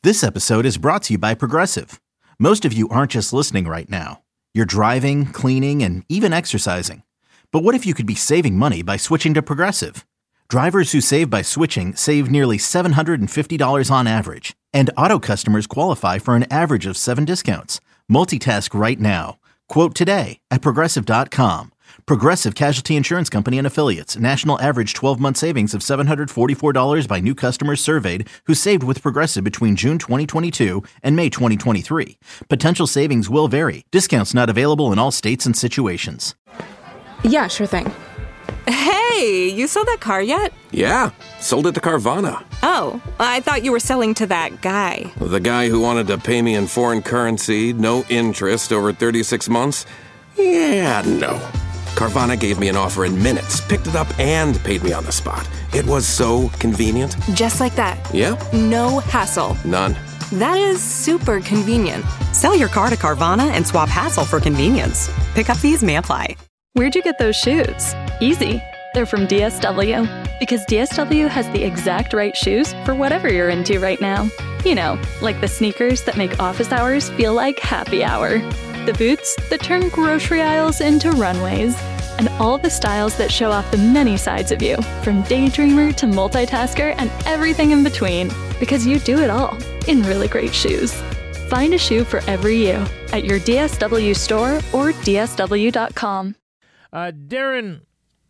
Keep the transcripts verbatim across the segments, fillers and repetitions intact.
This episode is brought to you by Progressive. Most of you aren't just listening right now. You're driving, cleaning, and even exercising. But what if you could be saving money by switching to Progressive? Drivers who save by switching save nearly seven hundred fifty dollars on average. And auto customers qualify for an average of seven discounts. Multitask right now. Quote today at Progressive dot com. Progressive Casualty Insurance Company and Affiliates. National average twelve-month savings of seven hundred forty-four dollars by new customers surveyed who saved with Progressive between June twenty twenty-two and May twenty twenty-three. Potential savings will vary. Discounts not available in all states and situations. Yeah, sure thing. Hey, you sold that car yet? Yeah, sold it to Carvana. Oh, I thought you were selling to that guy. The guy who wanted to pay me in foreign currency, no interest, over thirty-six months? Yeah, no. Carvana gave me an offer in minutes, picked it up, and paid me on the spot. It was so convenient. Just like that. Yep. No hassle. None. That is super convenient. Sell your car to Carvana and swap hassle for convenience. Pickup fees may apply. Where'd you get those shoes? Easy. They're from D S W. Because D S W has the exact right shoes for whatever you're into right now. You know, like the sneakers that make office hours feel like happy hour. The boots that turn grocery aisles into runways. And all the styles that show off the many sides of you, from daydreamer to multitasker and everything in between. Because you do it all in really great shoes. Find a shoe for every you at your D S W store or D S W dot com. Uh, Darren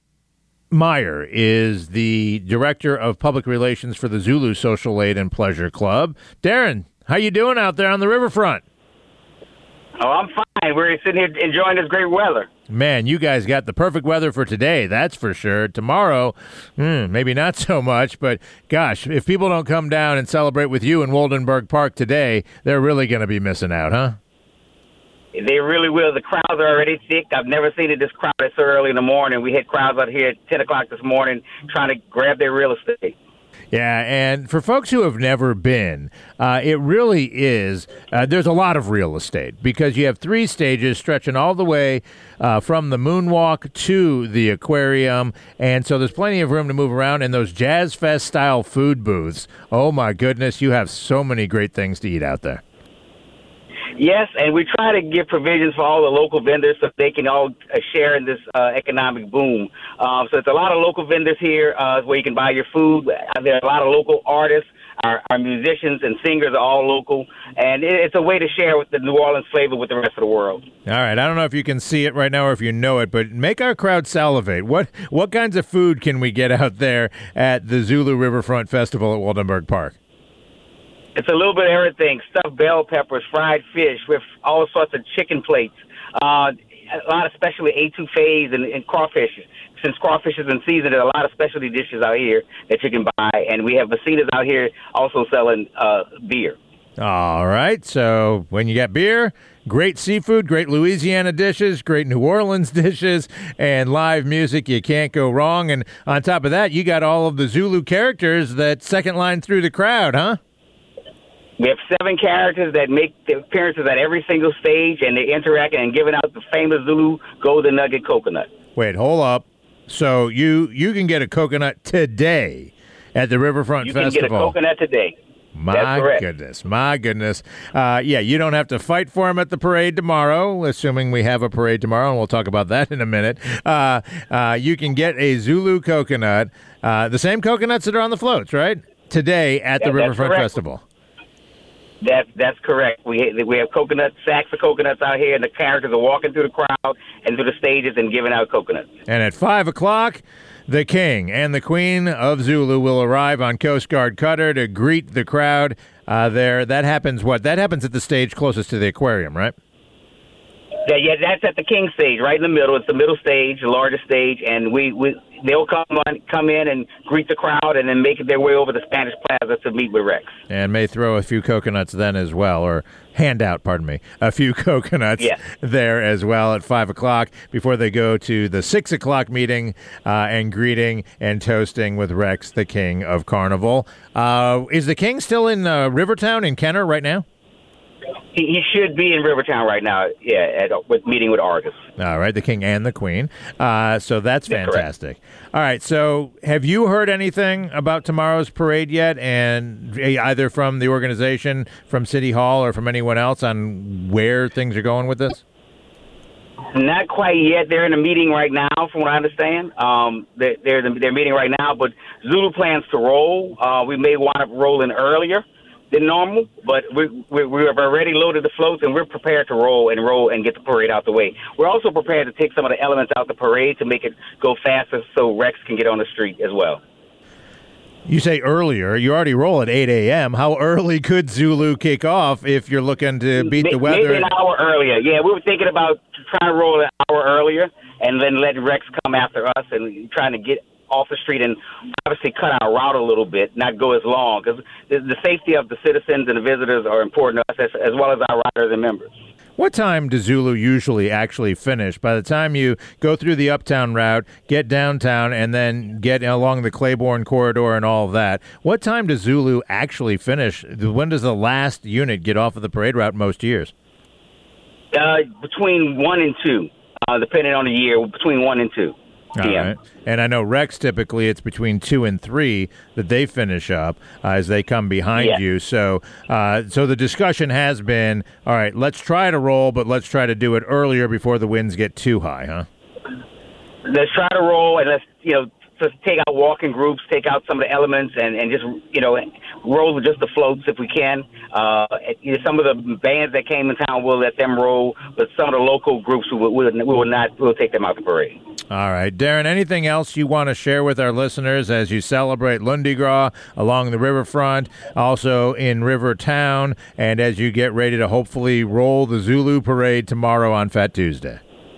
Meyer is the Director of Public Relations for the Zulu Social Aid and Pleasure Club. Darren, how you doing out there on the riverfront? Oh, I'm fine. We're sitting here enjoying this great weather. Man, you guys got the perfect weather for today, that's for sure. Tomorrow, hmm, maybe not so much, but gosh, if people don't come down and celebrate with you in Waldenberg Park today, they're really going to be missing out, huh? They really will. The crowds are already thick. I've never seen it this crowded so early in the morning. We had crowds out here at ten o'clock this morning trying to grab their real estate. Yeah, and for folks who have never been, uh, it really is, uh, there's a lot of real estate because you have three stages stretching all the way uh, from the moonwalk to the aquarium, and so there's plenty of room to move around, and those Jazz Fest-style food booths, oh my goodness, you have so many great things to eat out there. Yes, and we try to give provisions for all the local vendors so they can all uh, share in this uh, economic boom. Um, so it's a lot of local vendors here uh, where you can buy your food. There are a lot of local artists. Our, our musicians and singers are all local, and it, it's a way to share with the New Orleans flavor with the rest of the world. All right, I don't know if you can see it right now or if you know it, but make our crowd salivate. What what kinds of food can we get out there at the Zulu Riverfront Festival at Waldenberg Park? It's a little bit of everything: stuffed bell peppers, fried fish, with all sorts of chicken plates. Uh, a lot of specialty etouffees and, and crawfish. Since crawfish is in season, there are a lot of specialty dishes out here that you can buy, and we have Vecinas out here also selling uh, beer. All right, so when you got beer, great seafood, great Louisiana dishes, great New Orleans dishes, and live music, you can't go wrong. And on top of that, you got all of the Zulu characters that second line through the crowd, huh? We have seven characters that make their appearances at every single stage, and they interact and giving out the famous Zulu Golden Nugget coconut. Wait, hold up. So you you can get a coconut today at the Riverfront you Festival. You can get a coconut today. My goodness, my goodness. Uh, yeah, you don't have to fight for them at the parade tomorrow, assuming we have a parade tomorrow, and we'll talk about that in a minute. Uh, uh, you can get a Zulu coconut, uh, the same coconuts that are on the floats, right? Today at the that, Riverfront Festival. That's that's correct. We we have coconut sacks of coconuts out here, and the characters are walking through the crowd and through the stages and giving out coconuts. And at five o'clock, the King and the Queen of Zulu will arrive on Coast Guard Cutter to greet the crowd uh, there. That happens. What? That happens at the stage closest to the aquarium, right? Yeah, yeah, that's at the King stage, right in the middle. It's the middle stage, the largest stage, and we, we they'll come on, come in and greet the crowd, and then make their way over to Spanish Plaza to meet with Rex. And may throw a few coconuts then as well, or hand out, pardon me, a few coconuts yeah. there as well at five o'clock before they go to the six o'clock meeting uh, and greeting and toasting with Rex, the King of Carnival. Uh, is the King still in uh, Rivertown in Kenner right now? He, he should be in Rivertown right now, yeah, at, with meeting with Argus. All right, the King and the Queen. Uh, so that's That's fantastic. All right, so have you heard anything about tomorrow's parade yet? And either from the organization, from City Hall, or from anyone else on where things are going with this? Not quite yet. They're in a meeting right now, from what I understand. Um, they're, they're, they're meeting right now, but Zulu plans to roll. Uh, we may wind up rolling earlier than normal, but we, we, we have already loaded the floats, and we're prepared to roll and roll and get the parade out the way. We're also prepared to take some of the elements out the parade to make it go faster so Rex can get on the street as well. You say earlier. You already roll at eight a.m. How early could Zulu kick off if you're looking to beat the weather? Maybe an hour earlier. Yeah, we were thinking about trying to roll an hour earlier and then let Rex come after us and trying to get off the street and obviously cut our route a little bit, not go as long, because the, the safety of the citizens and the visitors are important to us, as, as well as our riders and members. What time does Zulu usually actually finish? By the time you go through the uptown route, get downtown, and then get along the Claiborne corridor and all of that, what time does Zulu actually finish? When does the last unit get off of the parade route most years? Uh, between one and two, uh, depending on the year, between one and two. All Yeah. right. And I know Rex, typically it's between two and three that they finish up uh, as they come behind Yeah. you. So uh, so the discussion has been, all right, let's try to roll, but let's try to do it earlier before the winds get too high, huh? Let's try to roll, and let's, you know, just take out walking groups, take out some of the elements, and, and just, you know, roll with just the floats if we can. Uh, you know, some of the bands that came in town, we'll let them roll, but some of the local groups, we will, we will not, we'll take them out the parade. All right. Darren, anything else you want to share with our listeners as you celebrate Lundi Gras along the riverfront, also in Rivertown, and as you get ready to hopefully roll the Zulu parade tomorrow on Fat Tuesday?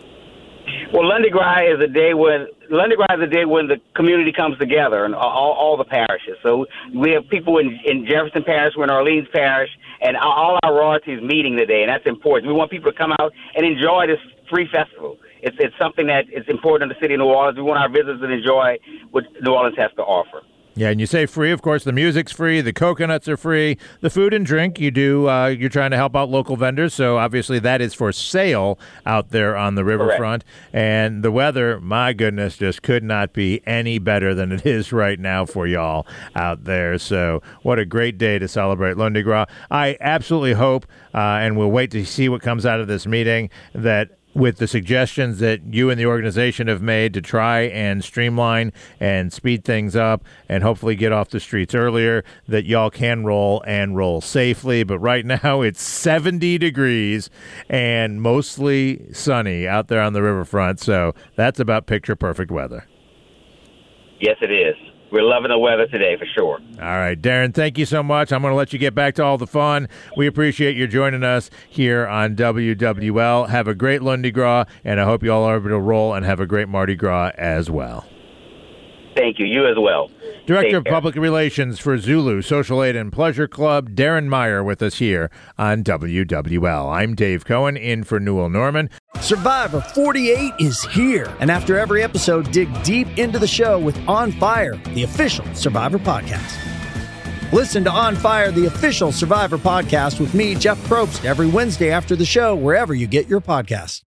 Well, Lundi Gras is a day when Lundi Gras is a day when the community comes together, and all, all the parishes. So we have people in, in Jefferson Parish, we're in Orleans Parish, and all our royalties meeting today, and that's important. We want people to come out and enjoy this free festival. It's it's something that is important to the city of New Orleans. We want our visitors to enjoy what New Orleans has to offer. Yeah, and you say free, of course, the music's free, the coconuts are free, the food and drink, you do, uh, you're trying to help out local vendors, so obviously that is for sale out there on the riverfront. Correct. And the weather, my goodness, just could not be any better than it is right now for y'all out there. So what a great day to celebrate Lundi Gras. I absolutely hope, uh, and we'll wait to see what comes out of this meeting, that with the suggestions that you and the organization have made to try and streamline and speed things up and hopefully get off the streets earlier, that y'all can roll and roll safely. But right now it's seventy degrees and mostly sunny out there on the riverfront, so that's about picture-perfect weather. Yes, it is. We're loving the weather today for sure. All right, Darren, thank you so much. I'm going to let you get back to all the fun. We appreciate you joining us here on W W L. Have a great Lundi Gras, and I hope you all are able to roll and have a great Mardi Gras as well. Thank you. You as well. Director of Public Relations for Zulu Social Aid and Pleasure Club, Darren Meyer, with us here on W W L. I'm Dave Cohen, in for Newell Norman. Survivor forty-eight is here. And after every episode, dig deep into the show with On Fire, the official Survivor podcast. Listen to On Fire, the official Survivor podcast with me, Jeff Probst, every Wednesday after the show, wherever you get your podcasts.